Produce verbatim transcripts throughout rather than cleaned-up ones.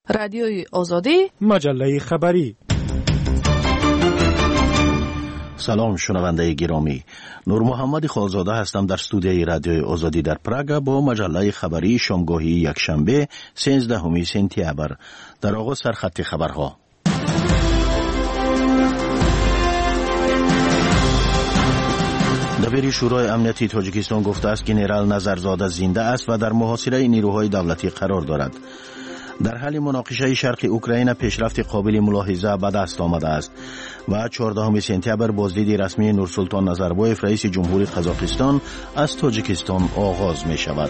رادیوی آزادی، مجله خبری. سلام شنونده گرامی، نور محمد خالزاده هستم در استودیوی رادیوی آزادی در پراگ با مجله خبری شامگاهی یکشنبه سیزدهم سپتامبر. در آغاز سرخط خبرها. دبیر شورای امنیتی تاجیکستان گفته است که ژنرال نظرزاده زنده است و در محاصره نیروهای دولتی قرار دارد. در حال مناقشه شرق اوکراین پیشرفت قابل ملاحظه به دست آمده است و چهاردهم سپتامبر بازدید رسمی نورسلطان نظربایف رئیس جمهوری قزاقستان از تاجیکستان آغاز می شود.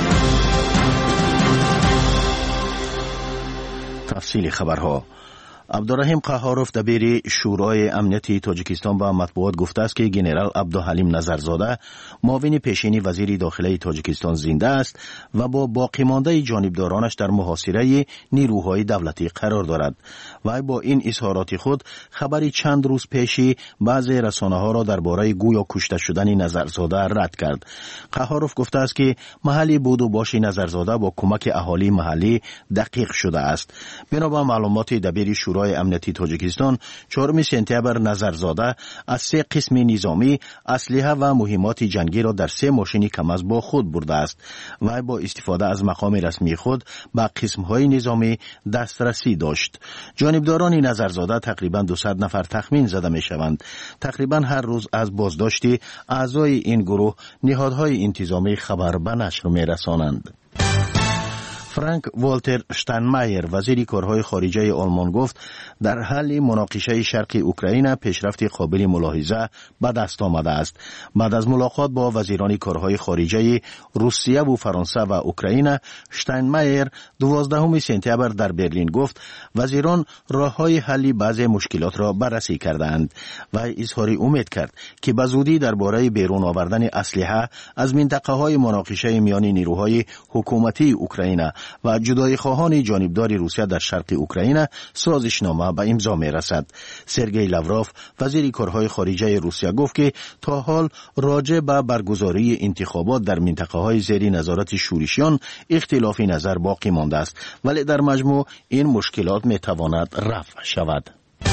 تفصیل خبرها. عبدالرحیم قهاروف دبیر شورای امنیتی تاجیکستان به مطبوعات گفته است که ژنرال عبدالحلیم نظرزاده معاون پیشین وزیر داخلی تاجیکستان زنده است و با باقی مانده جانبدارانش در محاصره نیروهای دولتی قرار دارد. و با این اظهارات خود خبری چند روز پیشی بعضی رسانه‌ها را درباره گویا کشته شدن نظرزاده رد کرد. قهاروف گفته است که محل بود و باش نظرزاده با کمک اهالی محلی دقیق شده است. بنابر معلومات دبیر شورای امنیتی تاجیکستان، چهارم سپتامبر نظرزاده از سه قسم نظامی اسلحه و مهمات جنگی را در سه ماشین کم‌از با خود برده است و با استفاده از مقام رسمی خود به قسم‌های نظامی دسترسی داشت. جانبداران نظرزاده تقریباً دویست نفر تخمین زده می‌شوند. تقریباً هر روز از بازداشت اعضای این گروه نهادهای انتظامی خبر به نشر می‌رسانند. فرانک والتر شتاینمایر وزیر کارهای خارجه آلمان گفت در حال مناقشه شرق اوکراین پیشرفت قابل ملاحظه به دست آمده است. بعد از ملاقات با وزیران کارهای خارجه روسیه و فرانسه و اوکراین، شتاینمایر دوازدهم سپتامبر در برلین گفت وزیران راههای حل بعضی مشکلات را بررسی کردند و اظهار امید کرد که به زودی درباره بیرون آوردن اسلحه از منطقه‌های مناقشه میان نیروهای حکومتی اوکراین و جدای خواهان جانبدار روسیه در شرق اوکراین سازشنامه به امضا می رسد. سرگئی لاوروف وزیر کارهای خارجه روسیه گفت که تا حال راجع به برگزاری انتخابات در منطقه های زیر نظارت شورشیان اختلاف نظر باقی مانده است، ولی در مجموع این مشکلات می تواند رفع شود.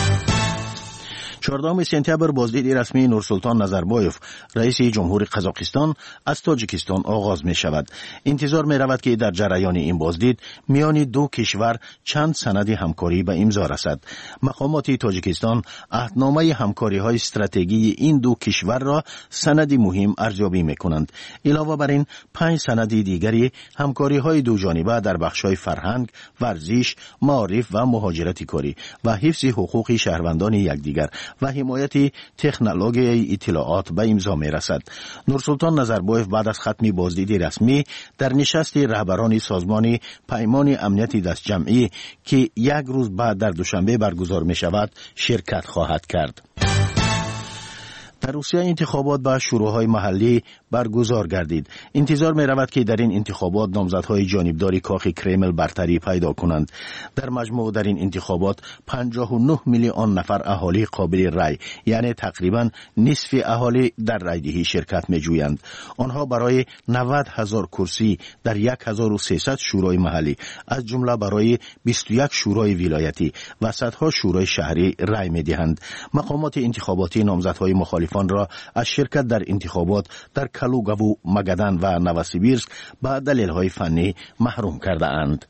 چهاردهم سپتامبر بازدید رسمی نورسلطان نظربایف رئیس جمهوری قزاقستان از تاجیکستان آغاز می شود. انتظار می رود که در جریان این بازدید میان دو کشور چند سند همکاری به امضا رسد. مقامات تاجیکستان عهدنامه همکاری های استراتژی این دو کشور را سند مهم ارزیابی می کنند. علاوه بر این پنج سند دیگری همکاری های دو جانبه در بخش‌های فرهنگ، ورزش، معارف و مهاجرت کاری و حفظ حقوق شهروندان یکدیگر و حمایت تکنولوژی اطلاعات به امضا می رسد. نورسلطان نظربایف بعد از ختم بازدید رسمی در نشست رهبران سازمان پیمان امنیت دست جمعی که یک روز بعد در دوشنبه برگزار می شود شرکت خواهد کرد. در روسیه انتخابات به شوراهای محلی برگزار گردید. انتظار می رود که در این انتخابات نامزدهای جانبداری کاخ کرمل برتری پیدا کنند. در مجموع در این انتخابات پنجاه و نه میلیون نفر اهالی قابل رای، یعنی تقریبا نصف اهالی در رایدهی شرکت می جویند. آنها برای نود هزار کرسی در یک هزار و سیصد شورای محلی از جمله برای بیست و یک شورای ولایتی و صدها شورای شهری رای می دهند. مقامات انتخاباتی نامزدهای مخالف را از شرکت در انتخابات در کلوگاو، مگدن و نوسیبیرسک به دلایل فنی محروم کرده اند.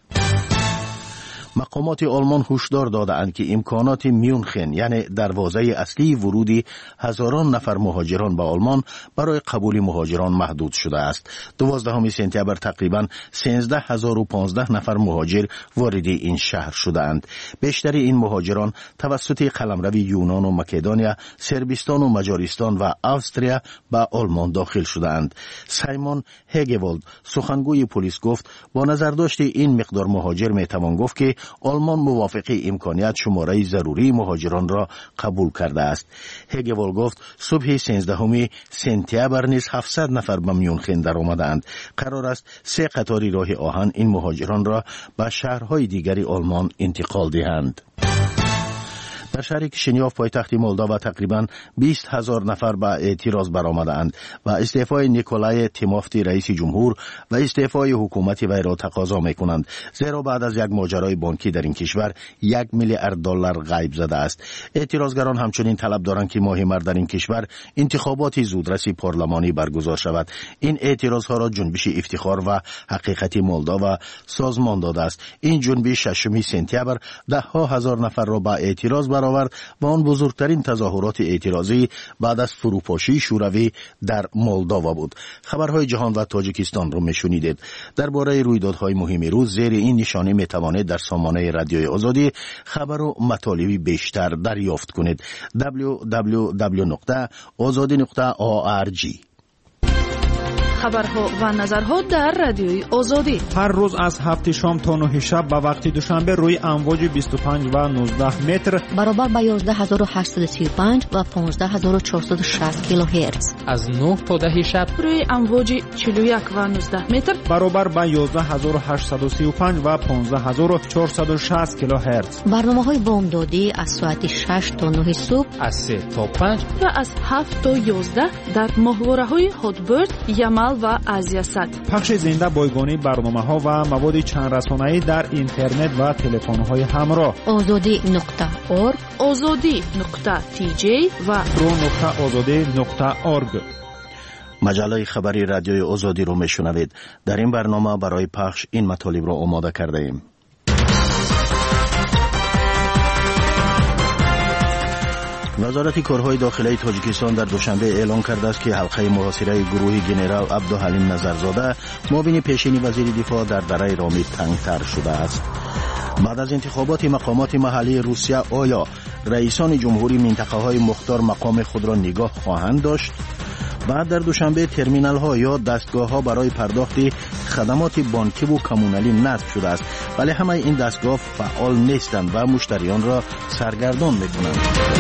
مقامات آلمان هشدار دادند که امکانات میونخن یعنی دروازه اصلی ورودی هزاران نفر مهاجران به آلمان برای قبول مهاجران محدود شده است. دوازدهم سپتامبر تقریبا سیزده هزار و پانزده نفر مهاجر وارد این شهر شدند. بیشتر این مهاجران توسط قلمرو یونان و مکدونیا، صربستان و مجارستان و استریا به آلمان داخل شدند. سایمون هگوالد سخنگوی پلیس گفت با نظر داشت این مقدار مهاجر میتوان گفت که آلمان موافق امکانیت شماره ضروری مهاجران را قبول کرده است. هگوال گفت صبح سیزدهم سپتامبر نیز هفتصد نفر به میونخن در آمدند. قرار است سه قطار راه آهن این مهاجران را به شهرهای دیگری آلمان انتقال دهند. در شهر کشینیاف پایتخت مولداوا تقریبا بیست هزار نفر به اعتراض برآمدند و استعفای نیکولای تیموفتی رئیس جمهور و استعفای حکومت وی را تقاضا میکنند، زیرا بعد از یک ماجرای بانکی در این کشور یک میلیارد دلار غیب زده است. اعتراضگران همچنین طلب دارند که ماه مارس در این کشور انتخابات زودرس پارلمانی برگزار شود. این اعتراض ها را جنبش افتخار و حقیقت مولداوا سازمان داده است. این جنبش ششم سپتامبر ده ها هزار نفر را به اعتراض برآورد و آن بزرگترین تظاهرات اعتراضی بعد از فروپاشی شوروی در مولداوا بود. خبرهای جهان و تاجیکستان را میشنیدید. درباره رویدادهای مهم روز زیر این نشانه میتوانید در سامانه رادیوی آزادی خبر و مطالبی بیشتر دریافت کنید. دبلیو دبلیو دبلیو نقطه آزادی نقطه او آر جی. خبرها و نظرها در رادیوی آزادی هر روز از هفت شام تا نه شب به وقت دوشنبه روی امواج بیست و پنج و نوزده متر برابر با یازده هزار و هشتصد و سی و پنج و پانزده هزار و چهارصد و شصت کیلوهرتز، از نه تا ده شب روی امواج چهل و یک و نوزده متر برابر با یازده هزار و هشتصد و سی و پنج و پانزده هزار و چهارصد و شصت کیلوهرتز. برنامه‌های بامدادی از ساعت شش تا نه صبح، از سه تا پنج و از هفت تا یازده در ماهواره‌های هاتبرد، یمل و آسیا صد. پخش زنده بایگانی برنامه‌ها و مواد چند رسانه‌ای در اینترنت و تلفن‌های همراه. آزادی نقطه اورگ، آزادی نقطه تی جی و رو نقطه آزادی نقطه اورگ. مجله خبری رادیوی آزادی رو میشنوید. در این برنامه برای پخش این مطالب را آماده کرده ایم. وزارت کارهای داخلی تاجیکستان در دوشنبه اعلام کرده است که حلقه محاصره گروه جنرال عبدالحلیم نظرزاده معاون پیشین وزیر دفاع در دره رامید تنگتر شده است. بعد از انتخابات مقامات محلی روسیه آیا رئیسان جمهوری منطقه های مختار مقام خود را نگاه خواهند داشت؟ بعد در دوشنبه ترمینال ها یا دستگاه ها برای پرداخت خدمات بانکی و کمونالی نصب شده است، ولی همه این دستگاه فعال نیستند و مشتریان را سرگردان می‌کنند.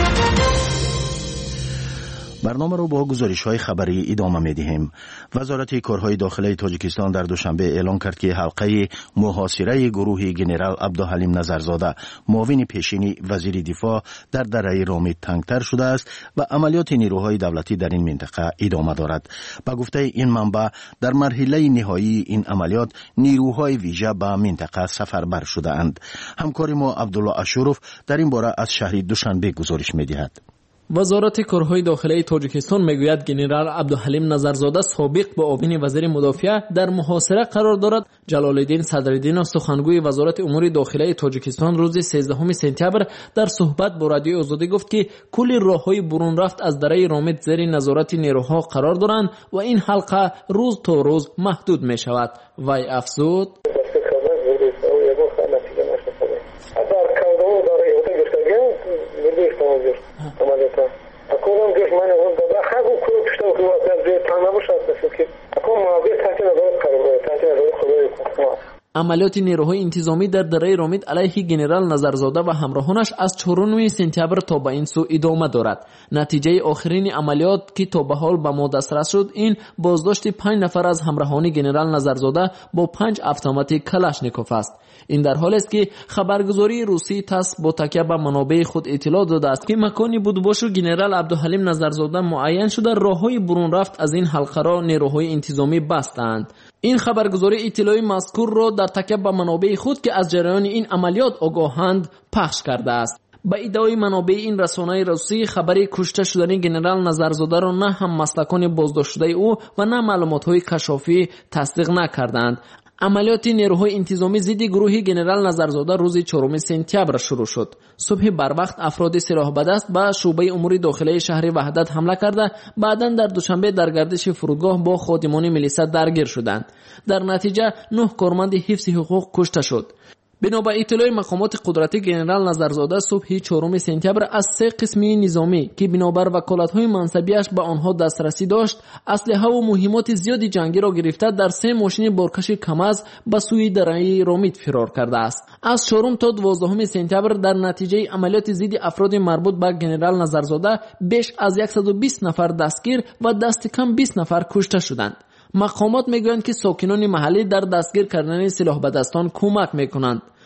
برنامه رو با گزارش‌های خبری ادامه می‌دهیم. وزارت کارهای داخلی تاجیکستان در دوشنبه اعلام کرد که حلقه محاصره گروه جنرال عبدالحلیم نظرزاده معاون پیشین وزیر دفاع در دره رامید تنگتر شده است و عملیات نیروهای دولتی در این منطقه ادامه دارد. با گفته این منبع در مرحله نهایی این عملیات نیروهای ویژه به منطقه سفربر شده اند. همکار ما عبدالله اشرف در این باره از شهر دوشنبه گزارش می‌دهد. وزارت کارهای داخلی تاجیکستان میگوید جنرال عبدالحلیم نظرزاده سابق با معاون وزیر مدافع در محاصره قرار دارد. جلال الدین صدرالدین سخنگوی وزارت امور داخلی تاجیکستان روز سیزدهم سپتامبر در صحبت با رادیو آزادی گفت که کل راههای برون رفت از دره رامید زیر نظارت نیروها قرار دارند و این حلقه روز تا روز محدود می شود. وی افزود عملیات نیروهای انتظامی در دره رامید علیه جنرال نظرزاده و همراهانش از چهارم سپتامبر تا به این سو ادامه دارد. نتیجه آخرین عملیات که تا به حال به ما دسترس شد این بازداشت پنج نفر از همراهان جنرال نظرزاده با پنج اتومات کلاشنیکوف است. این در حالی است که خبرگزاری روسی تاس با تکیه به منابع خود اطلاع داده است که مکانی بودباش جنرال عبدالحلیم نظرزاده معین شده راههای برون رفت از این حلقه را نیروهای انتظامی بستند. این خبرگزاری اطلاعی مذکور را در تکیه به منابع خود که از جریان این عملیات آگاهند پخش کرده است. با ادعای منابع این رسانه روسی خبری کشته شدن جنرال نظرزاده را نه هم مسلکان بازداشت شده او و نه معلومات‌های کشافی تصدیق نکردند. عملیات نیروهای انتظامی ضد گروه جنرال نظرزاده روز چهارم سپتامبر شروع شد. صبح بر وقت افراد سلاح به دست به شعبه امور داخلی شهر وحدت حمله کرده بعداً در دوشنبه در گردش فرودگاه با خادمان ملیسا درگیر شدند. در نتیجه نه کارمند حفظ حقوق کشته شد. بنابر اطلاع مقامات قدرتی جنرال نظرزاده صبح چهارم سپتامبر از سه قسمی نظامی که بنابر وکالت‌های منصبیش به آنها دسترسی داشت اسلحه و مهمات زیادی جنگی را گرفته در سه ماشین بارکش کماز به سوی دره رامید فرار کرده است. از چهارم تا دوازدهم سپتامبر در نتیجه عملیات ضد افراد مربوط به جنرال نظرزاده بیش از صد و بیست نفر دستگیر و دست کم بیست نفر کشته شدند. مقامات میگویند که ساکنان محلی در دستگیر کردن سلاح به دستان کمک میکنند.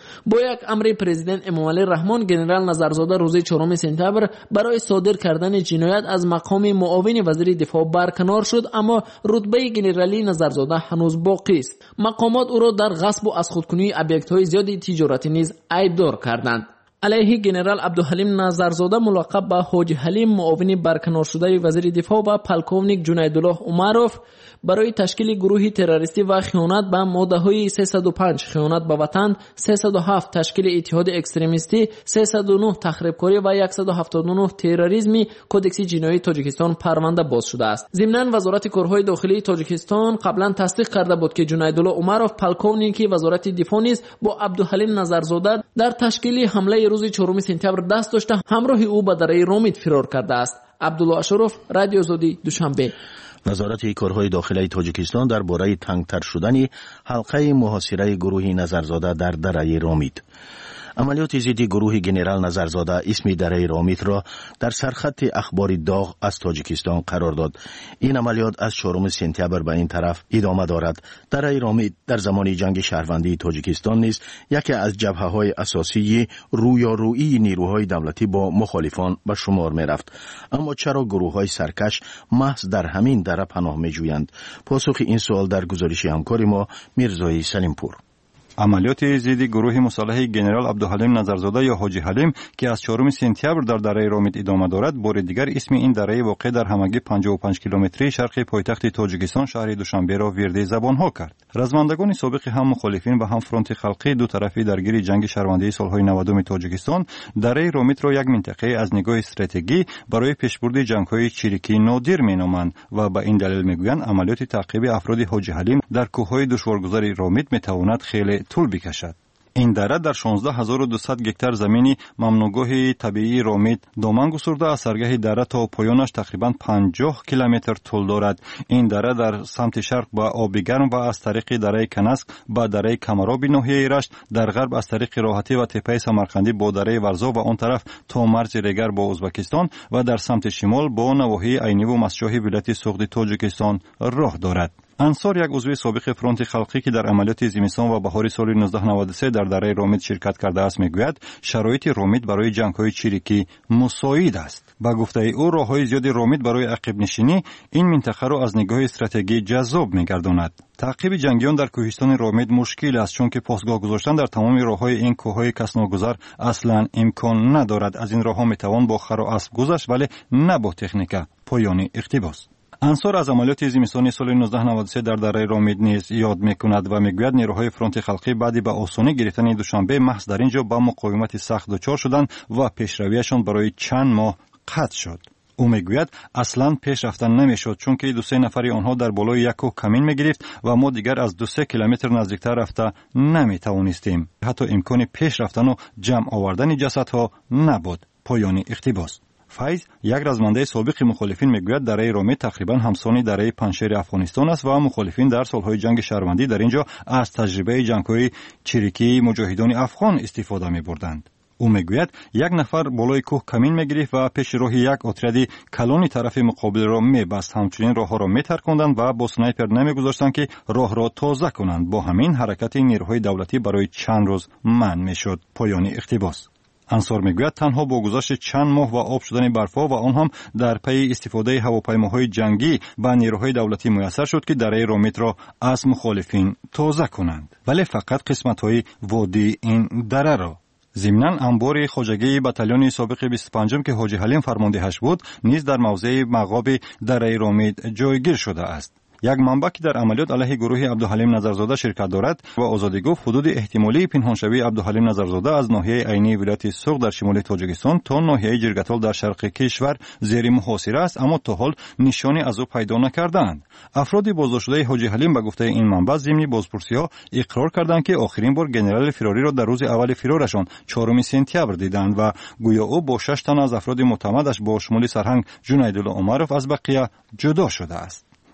با یک امر پرزیدنت امامعلی رحمان، گنرال نظرزاده روز چهارم سپتامبر برای صادر کردن جنایت از مقام معاون وزیر دفاع برکنار شد، اما رتبه گنرالی نظرزاده هنوز باقی است. مقامات او را در غصب و از خودکنی ابیکت‌های زیادی تجارتی نیز عیبدار کردند. علیه گنرال عبدالحلیم نظرزاده ملقب به حاجی حلیم، معاون برکنار شده وزیر دفاع، و پلکونیک جنیدالله عمروف برای تشکیل گروهی تروریستی و خیانت به ماده‌های سیصد و پنج خیانت به وطن، سیصد و هفت تشکیل اتحاد اکستریمیستی، سیصد و نه تخریبکاری و صد و هفتاد و نه تروریسمی کدکس جنایی تاجیکستان پرونده باز شده است. ضمناً وزارت کارهای داخلی تاجیکستان قبلا تصدیق کرده بود که جنیدالله عمروف، پلکونیک وزارت دفاع، نیز با عبدالحلیم نظرزاده در تشکیل حمله روز چهارم سپتامبر دست داشته همراه او به دره رومید فرار کرده است. عبدالله اشرف، رادیو آزادی، دوشنبه. وزارت کارهای داخلی تاجیکستان درباره تنگتر شدن حلقه محاصره گروه نظرزاده در دره رامید. عملیات ضد گروه گنرال نظرزاده اسم دره رامید را در سرخط اخبار داغ از تاجیکستان قرار داد. این عملیات از چهارم سپتامبر به این طرف ادامه دارد. دره رامید در زمان جنگ شهروندی تاجیکستان نیز یکی از جبهه‌های اساسی رویارویی نیروهای دولتی با مخالفان به شمار می رفت. اما چرا گروه‌های سرکش محض در همین دره پناه می جویند؟ پاسخ این سوال در گزارش همکار ما میرزای سلیمپور. عملیات ضد گروه مسلح گنرال عبدالحلیم نظرزاده یا حاجی حلیم که از چهارم سپتامبر در دره رامید ادامه دارد، بار دیگر اسم این دره واقع در همگی پنجاه و پنج کیلومتری شرق پایتخت تاجیکستان شهر دوشنبه را ورده زبانها کرد. رزمندگان سابق هم مخالفین و هم فرانت خلقی دو طرفی درگیر جنگ شهروندی سالهای نود تاجیکستان دره رامید را یک منطقه از نگاه استراتژی برای پیشبرد جنگ‌های چریکی نادر می‌نامند و به این دلیل می‌گویند عملیات تعقیب افراد حاجی حلیم در کوههای دشوارگذر رامید می‌تواند خیلی طول بکشد. این دره در شانزده هزار و دویست گکتار زمینی ممنوعگاه طبیعی رامید دامن گسترده از سرگاه دره تا پایانش تقریباً پنجاه کیلومتر طول دارد. این دره در سمت شرق با آب گرم و از طریق دره کنسک با دره کمرابی ناحیه رشت، در غرب از طریق راحتی و تپه سمرقندی با دره ورزا و آن طرف تا مرز ریگر با ازبکستان و در سمت شمال با نواحی عینی و مسجح ولایت سوغد تاجیکستان راه دارد. انصار، یک عضو سابق فرانت خلقی که در عملیات زمستان و بهار سال نوزده نود و سه در دره رامید شرکت کرده است، میگوید شرایط رامید برای جنگ‌های چریکی مساعد است. با گفته او راه‌های زیاد رامید برای عقب نشینی این منطقه را از نگاه استراتژی جذاب می‌گرداند. تعقیب جنگیان در کوهستان رامید مشکل است، چون که پاسگاه گذاشتن در تمام راه‌های این کوه‌های کس‌ناگذار اصلاً امکان ندارد. از این راه‌ها می‌توان با خر و اسب گذشت، ولی نه با تکنیک. پایان اقتباس. انصار از عملیات زمستانی سال نوزده نود و سه در دره رامید نیز یاد میکند و میگوید نیروهای فرانت خلقی بعد به آسانی گرفتن دوشنبه محض در اینجا با مقاومت سخت دچار شدند و پیشرویشان برای چند ماه قطع شد. او میگوید اصلا پیش رفتن نمیشد، چون که دو سه نفری آنها در بالای یک کوه کمین میگرفت و ما دیگر از دو سه کیلومتر نزدیکتر رفته نمیتوانستیم. حتی امکان پیش رفتن و جمع آوردن جسدها نبود. پایان اقتباس. فیض، یک رزمنده سابق مخالفین، میگوید دره رامید تقریبا همسان دره پنشیر افغانستان است و مخالفین در سالهای جنگ شهروندی در اینجا از تجربه جنگ‌های چریکی مجاهدان افغان استفاده می‌بردند. او میگوید یک نفر بالای کوه کمین میگرفت و پیش راه یک اتریادی کلانی طرف مقابل را میبست. همچنین راه ها را میترکاندند و با سنایپر نمیگذاشتند که راه را تازه کنند. با همین حرکت نیروهای دولتی برای چند روز منع میشد. پایان اقتباس. انصار میگوید تنها با گذشت چند ماه و آب شدن برفها و آن هم در پی استفاده هواپیماهای جنگی به نیروهای دولتی میسر شد که دره رامید را از مخالفین تازه کنند، ولی فقط قسمت‌های وادی این دره را. ضمناً انبار خواجگی بتالون سابق بیست و پنجم که حاجی حلیم فرماندهش بود نیز در موضع مغاب دره رامید جایگیر شده است. یک منبع که در عملیات علیه گروه عبدالحلیم نظرزاده شرکت دارد و آزادی گفت حدود احتمالی پنهانشوی عبدالحلیم نظرزاده از ناحیه عینی ولایت سوغد در شمال تاجیکستان تا ناحیه جرگتال در شرق کشور زیر محاصره است، اما تا حال نشانی از او پیدا نکردند. افراد بازداشته حاجی حلیم به گفته این منبع ضمن بازپرسی‌ها اقرار کردند که آخرین بار گنرال فراری را در روز اول فرارشان چهارم سپتامبر دیدند و گویا او با شش تن از افراد معتمدش با شمول سرهنگ جنیدالله عمروف از بقیه جدا شده است.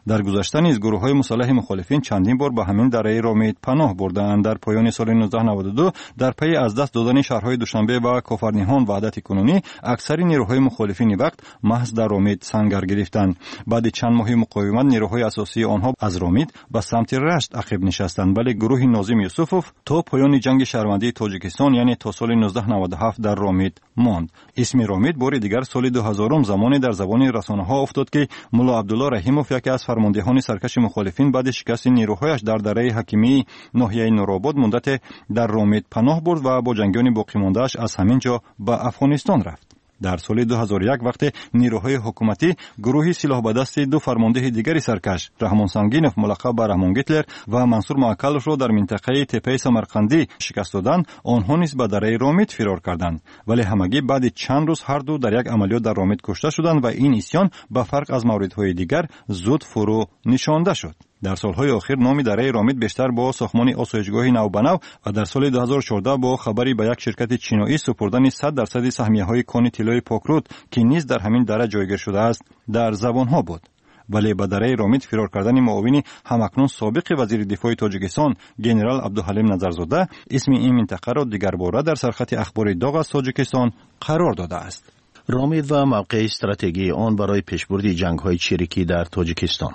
در گذشته نیز گروه‌های مسلح مخالفین چندین بار به همین دره رامید پناه بردند. در پایان سال نوزده نود و دو در پی از دست دادن شهرهای دوشنبه و کفرنهان وحدت کنونی اکثر نیروهای مخالفین وقت محض در رامید سنگر گرفتند. بعد چند ماه مقاومت نیروهای اساسی آنها از رامید به سمت رشت عقب نشستند، ولی گروه ناظم یوسفوف تا پایان جنگ شهروندی تاجیکستان یعنی تا سال نوزده نود و هفت در رامید ماند. اسم رامید بار دیگر سال دو هزار زمانی در زبان رسانه‌ها افتاد که ملا عبدالله رحیموف یکی از فرماندهان سرکش مخالفین بعد شکست نیروهایش در دره حکیمی ناحیه نورآباد مدت در رامید پناه برد و با جنگیان باقی مانده‌اش از همین جا به افغانستان رفت. در سال دو هزار و یک وقتی نیروهای حکومتی گروهی سلاح به دست دو فرمانده دیگری سرکش رحمان سنگینوف ملقب به رحمان گیتلر و منصور معکلوف را در منطقه تپه سمرقندی شکست دادند، آنها نیز به دره رامید فرار کردند، ولی همگی بعد چند روز هر دو در یک عملیات در رامید کشته شدند و این اسیان به فرق از موردهای دیگر زود فرو نشانده شد. در سالهای اخیر نام دره رامید بیشتر با ساختمان آسایشگاه نوبنو و در سال دو هزار و چهارده با خبری به یک شرکت چینایی سپردن صد درصد سهمیه‌های کان طلای پاکرود که نیز در همین دره جایگیر شده است در زبانها بود. ولی به دره رامید فرار کردن معاون همکنون سابق وزیر دفاع تاجیکستان ژنرال عبدالحلیم نظرزاده اسم این منطقه را دیگر باره در سرخط اخبار داغ از تاجیکستان قرار داده است. رامید و موقع استراتژی آن برای پیشبرد جنگ‌های چریکی در تاجیکستان.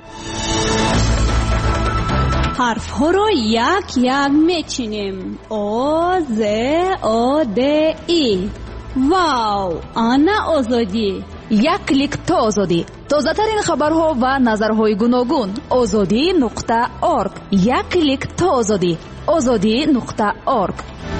حرف ها رو یک یک میچینیم. او ز او د ای. واو، آنا آزادی. یک کلیک تا آزادی. تازه ترین خبرها و نظرهای گوناگون. آزادی نقطه ارگ. یک کلیک تا آزادی. آزادی نقطه ارگ.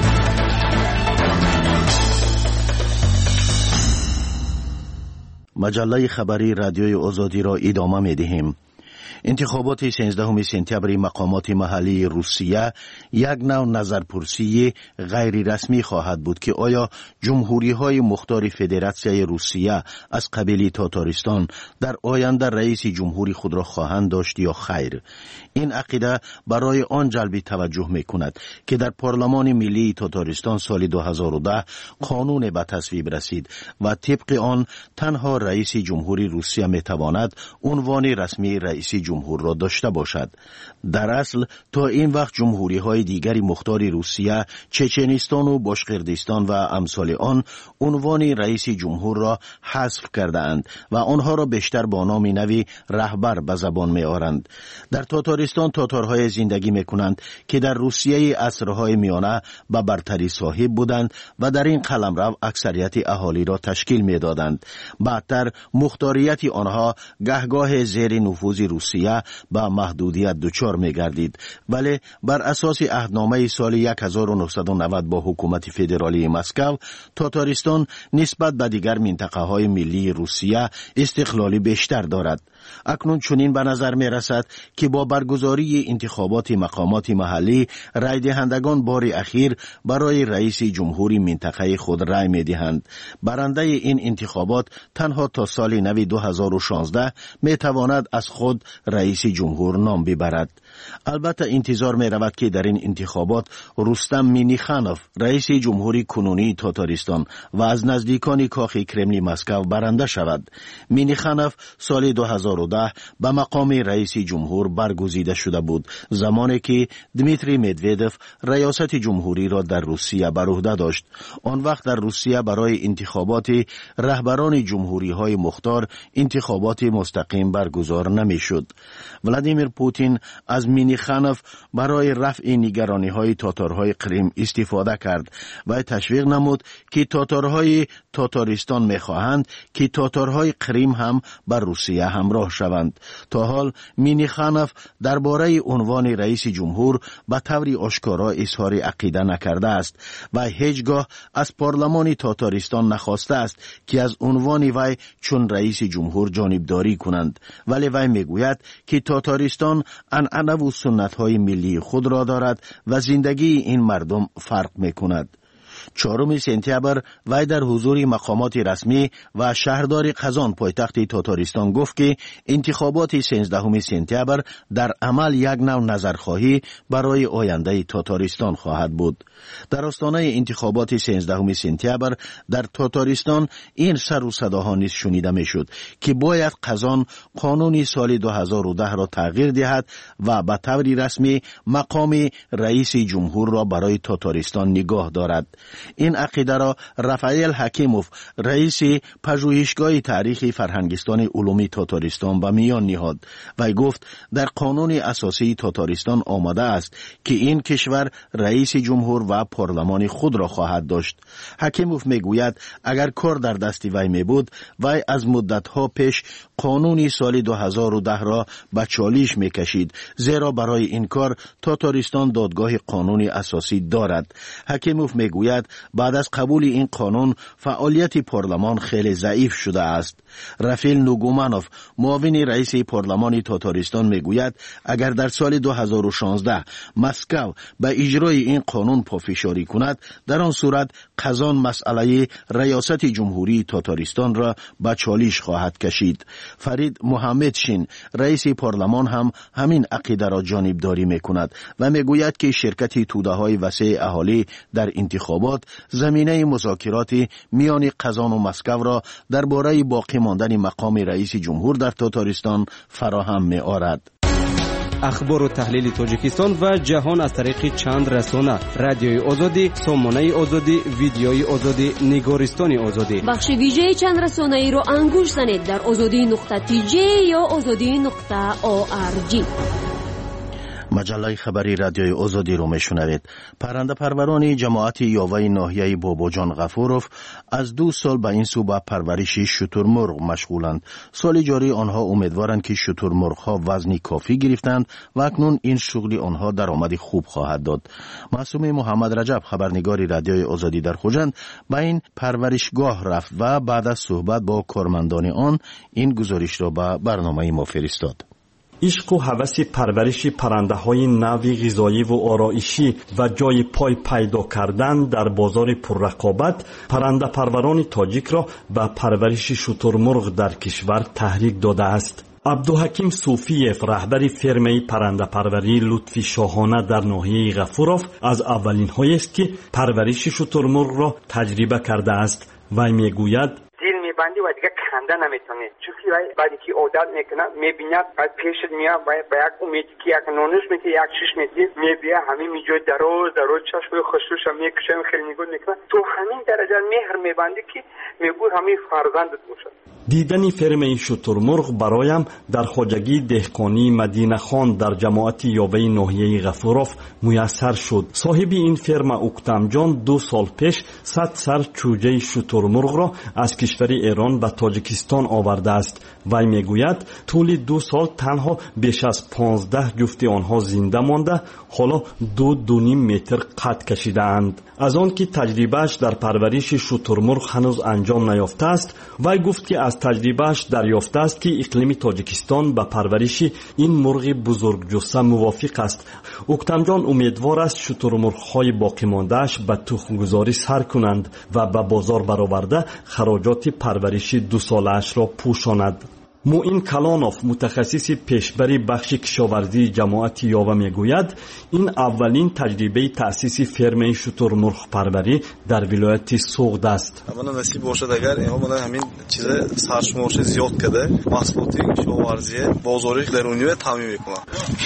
مجله خبری رادیوی آزادی را ادامه می‌دهیم. انتخابات سیزدهم سپتامبر مقامات محلی روسیه یک نوع نظرپرسی غیر رسمی خواهد بود که آیا جمهوری های مختار فدراسیای روسیه از قبیله تاتارستان در آینده رئیس جمهوری خود را خواهند داشت یا خیر. این عقیده برای آن جلب توجه می کند که در پارلمان ملی تاتارستان سال دو هزار و ده قانون به تصویب رسید و طبق آن تنها رئیس جمهوری روسیه می تواند عنوان رسمی رئیس جمهور را داشته باشد. در اصل تا این وقت جمهوری های دیگری مختار روسیه، چچنستان و باشقردستان و امثال آن عنوان رئیس جمهور را حذف کرده اند و آنها را بیشتر با نام نوی رهبر به زبان می آورند. در تاتارستان تاتارهای زندگی می کنند که در روسیه عصرهای میانه به برتری صاحب بودند و در این قلمرو اکثریت اهالی را تشکیل می دادند. بعدتر مختاریت آنها گهگاه زیر نفوذ روسیه به محدودیت دچار می گردید، ولی بر اساس عهدنامه سال هزار و نهصد و نود با حکومت فدرالی مسکو، تاتارستان نسبت به دیگر منطقه های ملی روسیه استقلالی بیشتر دارد. اکنون چنین به نظر می رسد که با برگزاری انتخابات مقامات محلی رای دهندگان بار اخیر برای رئیس جمهوری منطقه خود رای می دهند. برنده این انتخابات تنها تا سال نو دو هزار و شانزده می تواند از خود رئیس جمهور نام ببرد. البته انتظار می رود که در این انتخابات رستم مینیخانوف رئیس جمهوری کنونی تاتارستان و از نزدیکان کاخ کرملین مسکو برنده شود. مینیخانوف سال دو هزار و ده به مقام رئیس جمهور برگزیده شده بود، زمانی که دمیتری مدودوف ریاست جمهوری را در روسیه بر عهده داشت. آن وقت در روسیه برای انتخابات رهبران جمهوری های مختار انتخابات مستقیم برگزار نمی شد. ولادیمیر پوتین از مینیخانوف برای رفع نگرانی های تاتارهای کریم استفاده کرد و تشویق نمود که تاتارهای تاتارستان می خواهند که تاتارهای کریم هم بر روسیه همراه شوند. تا حال مینیخانوف درباره عنوان رئیس جمهور به طور آشکارا اظهار عقیده نکرده است و هیچگاه از پارلمان تاتارستان نخواسته است که از عنوان وی چون رئیس جمهور جانبداری کنند، ولی وی میگوید که تاتارستان عنعنه و سنت های ملی خود را دارد و زندگی این مردم فرق میکند. چهارم سپتامبر وی در حضور مقامات رسمی و شهردار قزان پایتخت تاتاریستان گفت که انتخابات سیزدهم سپتامبر در عمل یک نوع نظرخواهی برای آینده تاتاریستان خواهد بود. در آستانه انتخابات سیزدهم سپتامبر در تاتاریستان این سر و صداها نیز شنیده میشد که باید قزان قانون سال دو هزار و ده را تغییر دهد و به طور رسمی مقام رئیس جمهور را برای تاتاریستان نگاه دارد. این عقیده را رافائیل حکیموف رئیس پژوهشگاه تاریخ فرهنگستان علومی تاتاریستان به میان نهاد و گفت در قانون اساسی تاتاریستان آمده است که این کشور رئیس جمهور و پارلمان خود را خواهد داشت. حکیموف میگوید اگر کار در دست وی می بود وی از مدتها پیش قانون سال دو هزار و ده را به چالش می کشید، زیرا برای این کار تاتاریستان دادگاه قانونی اساسی دارد. حکیموف می گوید بعد از قبول این قانون فعالیت پارلمان خیلی ضعیف شده است. رافائیل نوگومانوف معاون رئیس پارلمان تاتاریستان می گوید اگر در سال دو هزار و شانزده مسکو به اجرای این قانون پافشاری کند، در آن صورت قزان مسئله ریاست جمهوری تاتاریستان را به چالش خواهد کشید. فرید محمدشین رئیس پارلمان هم همین عقیده را جانبداری می کند و می گوید که شرکت توده های وسیع اهالی در انتخابات زمینه مذاکرات میان قزان و مسکو را درباره باقی ماندن مقام رئیس جمهور در تاتاریستان فراهم می آورد. اخبار و تحلیل تاجیکستان و جهان از طریق چند رسانه: رادیوی آزادی، سامانه آزادی، ویدیوی آزادی، نگارستان آزادی. بخش ویژه چند رسانه ای رو انگوش زنید در آزادی نقطه تی جی یا آزادی نقطه او آر جی. مجله خبری رادیوی آزادی رو میشنوید. پرنده پروران جماعت یاوه ناحیه باباجان غفوروف از دو سال به این سو به پرورش شترمرغ مشغولند. سال جاری آنها امیدوارند که شترمرغ ها وزنی کافی گرفتند و اکنون این شغل آنها درآمدی خوب خواهد داد. معصوم محمد رجب خبرنگار رادیوی آزادی در خوجند به این پرورشگاه رفت و بعد از صحبت با کارمندان آن این گزارش را به برنامه ما فرستاد. عشق و هوس پرورش پرنده های نوع غذایی و آرایشی و جای پای پیدا کردن در بازار پررقابت پرنده پروران تاجیک را به پرورش شترمرغ در کشور تحریک داده است. عبدالحکیم صوفیف رهبر فرمه پرنده پروری لطفی شاهانه در ناحیه غفوروف از اولین هایی است که پرورش شترمرغ را تجربه کرده است. وی میگوید زیر میبندی و دیگه کنده نمیتونه، چون بعدی که عادت میکنه میبیند بعد پیشت میاد و با یک امیدی که یک نانوش میتی یک شش میتی میبیه همین میجای دراز دراز چشم خشوش هم میکشه خیلی نگاه میکنه تو همین درجه مهر میبندی که میگو همین فرزندت باشه. دیدن فرمه شترمرغ برایم در خواجگی دهقانی مدینه خان در جماعت یاوه ناحیه غفوروف میسر شد. صاحب این فرمه اوکتم جان دو سال پیش صد سر چوجه شترمرغ را از کشور ایران به تاجیکستان آورده است. وی میگوید طول دو سال تنها بیش از پانزده جفت آنها زنده مانده، حالا دو دو نیم متر قد کشیده اند. از آن که تجربهش در پرورش شترمرغ هنوز انجام نیافته است، وی گفت که از تجربهش دریافته است که اقلیم تاجیکستان به پرورش این مرغ بزرگ جثه موافق است. اوکتم جان امیدوار است شترمرغ‌های باقی مانده‌اش به تخم گذاری سر کنند و به بازار برآورده خراجات پرورش دو ساله‌اش را پوشاند. موین کلانوف متخصص پیشبری بخش کشاورزی جماعت یاوه میگوید این اولین تجربه تأسیس فرمه شترمرغ پروری در ولایت سوغد است. اما نصیب باشد اگر اینها من همین چیز سرشمارش زیاد کرده محصولات کشاورزی بازاری درونی رو تامین میکنه.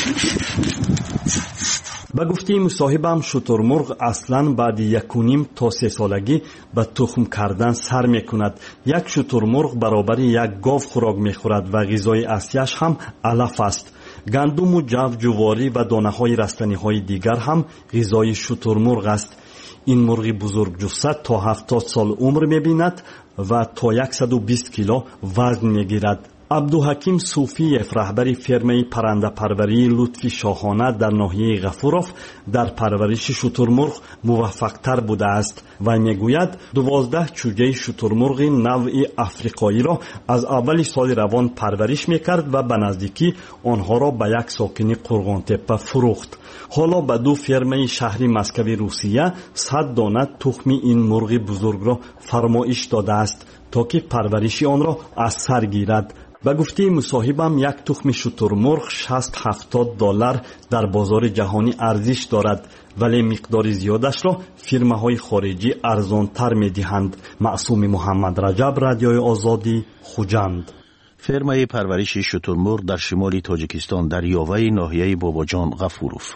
به گفته مصاحبم شترمرغ اصلا بعد یک و نیم تا سه سالگی به تخم کردن سر میکند. یک شترمرغ برابر یک گاو خوراک میخورد و غذای اصلیش هم علف است. گندم و جو، جواری و دانه های رستنی های دیگر هم غذای شترمرغ است. این مرغ بزرگ جثه تا هفتاد سال عمر میبیند و تا صد و بیست کیلو وزن میگیرد. عبدالحکیم صوفیف رهبر فرمه پرنده پروری لطفی شاهانه در ناحیه غفورف در پرورش شترمرغ موفق تر بوده است و میگوید دوازده چوجه شترمرغ نوع افریقایی را از اول سال روان پرورش میکرد و به نزدیکی آنها را به یک ساکن قرغان تپه فروخت. حالا به دو فرمه شهری مسکو روسیه صد دانه تخم این مرغ بزرگ را فرمایش داده است تا که پرورش آن را از سر گیرد. به گفته مصاحبم یک تخم شترمرغ شصت هفتاد دلار در بازار جهانی ارزش دارد، ولی مقدار زیادش را فرمه‌های خارجی ارزان‌تر می‌دهند. معصوم محمد رجب، رادیوی آزادی، خوجند. فرمه پرورش شترمرغ در شمال تاجیکستان در یاوه ناحیه باباجان غفوروف.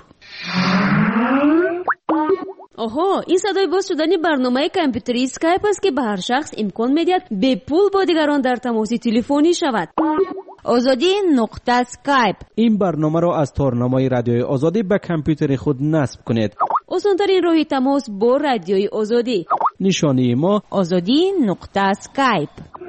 آها، این صدای باز شدن برنامه کامپیوتری اسکایپ است که به هر شخص امکان می‌دهد به پول با دیگران در تماس تلفنی شود. آزادی نقطه اسکایپ. این برنامه را از تارنمای رادیوی آزادی به کامپیوتر خود نصب کنید. آسان‌ترین راه تماس با رادیوی آزادی. نشانی ما آزادی نقطه اسکایپ.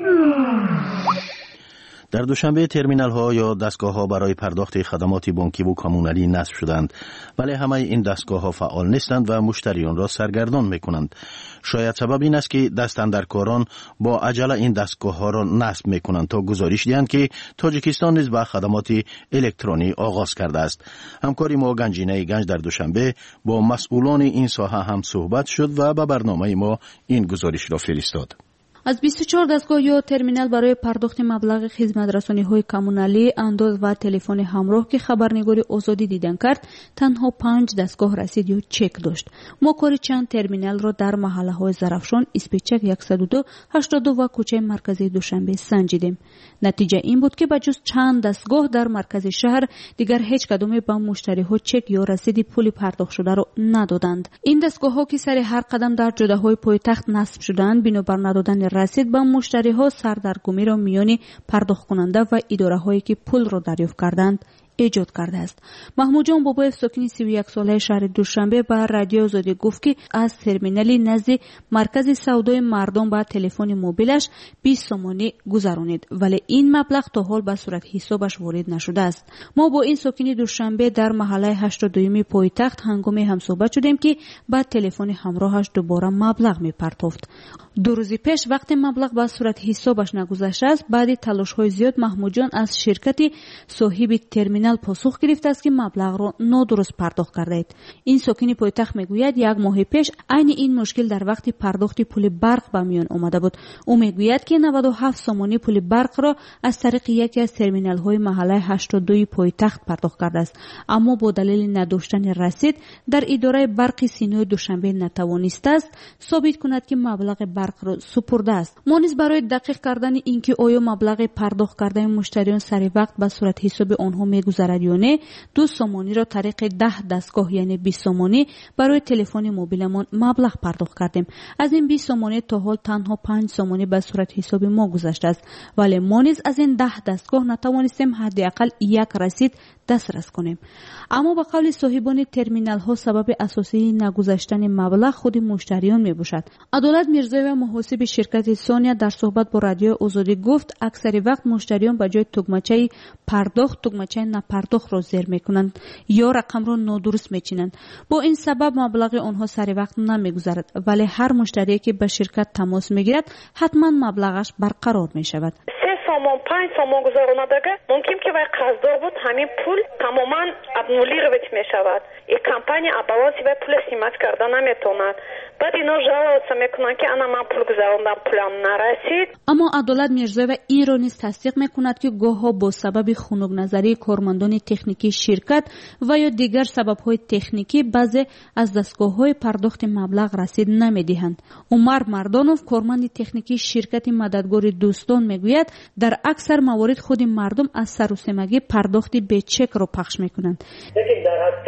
در دوشنبه ترمینال ها یا دستگاه ها برای پرداخت خدمات بانکی و کامونالی نصب شدند، ولی همه این دستگاه ها فعال نیستند و مشتریان را سرگردان می کنند. شاید سبب این است که دستاندرکاران با عجله این دستگاه ها را نصب می کنند تا گزارش دهند که تاجیکستان نیز به خدمات الکترونی آغاز کرده است. همکاری ما گنجینه گنج در دوشنبه با مسئولان این ساحه هم صحبت شد و به برنامه ما این گزارش را فرستاد. از بیست و چهار دستگاه یا ترمینال برای پرداخت مبلغ خدمت‌رسانی‌های کامونالی، انداز و تلفن همراه که خبرنگاری آزادی دیدن کرد، تنها پنج دستگاه رسید یا چک داشت. ما کار چند ترمینال را در محله‌های زرافشان، اسپیچک صد و دو، هشتاد و دو و کوچه مرکزی دوشنبه سنجیدیم. نتیجه این بود که بجز چند دستگاه در مرکز شهر دیگر هیچ کدام به مشتری‌ها چک یا رسید پول پرداخت شده را ندادند. این دستگاه‌ها که سر هر قدم در جاده‌های پایتخت نصب شدند، بنابر ندادن رسید به مشتری‌ها سردرگمی را میان پرداخت کننده و اداره‌هایی که پول را دریافت کردند ایجاد کرده است. محمود جان باباєв ساکن سی و یک ساله شهر دوشنبه به رادیو آزادی گفت که از ترمینالی نزد مرکز سودای مردم با تلفن موبیلش بیست سومانی گذرانید، ولی این مبلغ تا حال به صورت حسابش وارد نشده است. ما با این ساکن دوشنبه در محله هشتاد و دو پایتخت هنگامی هم صحبت شدیم که با تلفن همراهش دوباره مبلغ میپرداخت. دو روز پیش وقتی مبلغ به صورت حسابش نگذشته است، بعد تلاش‌های زیاد محمود جان از شرکت صاحب ترمینال پاسخ گرفته است که مبلغ را نادرست پرداخت کرده اید. این ساکن پایتخت میگوید یک ماه پیش عین این مشکل در وقت پرداخت پول برق به میان آمده بود. او میگوید که نود و هفت سومانی پول برق را از طریق یکی از ترمینال های محله هشتاد و دو پایتخت پرداخت کرده است، اما با دلیل نداشتن رسید در اداره برق سینوی دوشنبه نتوانسته است ثابت کند که مبلغ برق را سپرده است. ما نیز برای دقیق کردن اینکه آیا مبلغ پرداخت کرده مشتریان سر وقت به صورت حساب آنها میگذرد یا نه، دو سومانی را طریق ده دستگاه یعنی بیست سومانی برای تلفن موبیلمان مبلغ پرداخت کردیم. از این بیست سومانی تا حال تنها پنج سومانی به صورت حساب ما گذشته است، ولی ما نیز از این ده دستگاه نتوانستیم حداقل یک رسید دسترس کنیم. اما به قول صاحبان ترمینال ها سبب اساسی نگذشتن مبلغ خود مشتریان می باشد. عدالت میرزایی و محاسب شرکت سونیا در صحبت با رادیو آزادی گفت اکثر وقت مشتریان به جای تگمچه پرداخت تگمچه نپرداخت را زیر میکنند یا رقم را نادرست میچینند. با این سبب مبلغ آنها سر وقت نمیگذرد، ولی هر مشتری که به شرکت تماس میگیرد حتما مبلغش برقرار میشود. سامان پنج سامان گذارانادگه ممکن که وقت قصدار بود همین پول تماما ابنولی رو بچ می شود. این کمپانی ابوازی به پول سیمت کرده نمیتوند. بعد اینا جواب میکنن که انا من پول گذاروندم پولم نرسید. اما عدالت میرزایی و ایرانی تصدیق میکند که گاه‌ها با سبب خنک نظری کارمندان تکنیکی شرکت و یا دیگر سبب‌های تکنیکی بعضی از دستگاه‌های پرداخت مبلغ رسید نمیدهند. عمر مردانوف کارمند تکنیکی شرکت مددگار دوستان میگوید در اکثر موارد خود مردم از سر و سمگی پرداخت به چک را پخش میکنند. در اکثر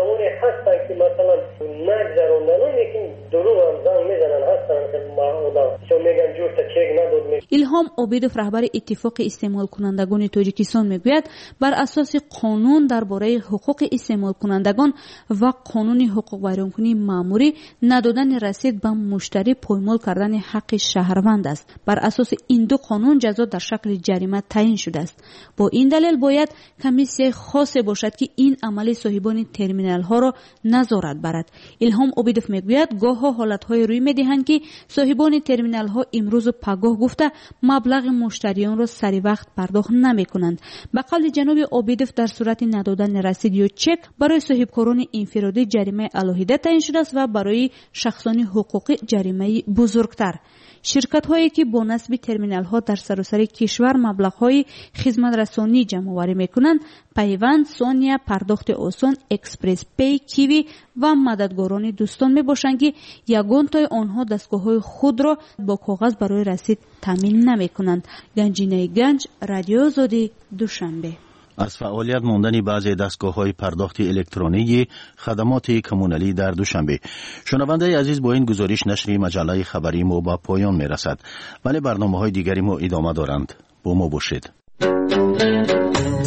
آدمانی هستن که مثلا نگذراندن لیکن دروغ هم زن میزنن هستن که ما آدم چون میگن جور تا چک نداد. ایلهام عبیدوف رهبر اتفاق استعمال کنندگان تاجیکستان میگوید بر اساس قانون درباره حقوق استعمال کنندگان و قانون حقوق ویرانکنی ماموری ندادن رسید به مشتری پایمال کردن حق شهروند است. بر اساس این دو قانون جزا در شکل جریمه تعیین شده است. با این دلیل باید کمیسیای خاص باشد که این عمل صاحبان ترمینال ها را نظارت برد. ایلهام عبیدوف میگوید گاه ها حالت های روی میدهند که صاحبان ترمینال ها امروز و پگاه گفته مبلغ مشتریان را سری وقت پرداخت نمی کنند. به قول جناب عبیدوف در صورت ندادن رسید یا چک برای صاحبکاران انفرادی جریمه علیحده تعیین شده است و برای شخصان حقوقی جریمه بزرگتر. شرکت هایی که با نصب ترمینال ها در سراسر کشور مبلغ های خدمت رسانی جمع آوری میکنند پیوند، سونیا، پرداخت آسان، اکسپرس پی، کیوی و مددگاران دوستان می باشند که یگان تای آنها دستگاه های خود را با کاغذ برای رسید تامین نمی کنند. گنجینه گنج، رادیو آزادی، دوشنبه. از فعالیت ماندن بعضی دستگاه‌های پرداخت الکترونیکی خدمات کمونالی در دوشنبه. شنونده عزیز، با این گزارش نشر مجله خبری ما به پایان میرسد، ولی برنامه‌های دیگری ما ادامه دارند. با ما باشید.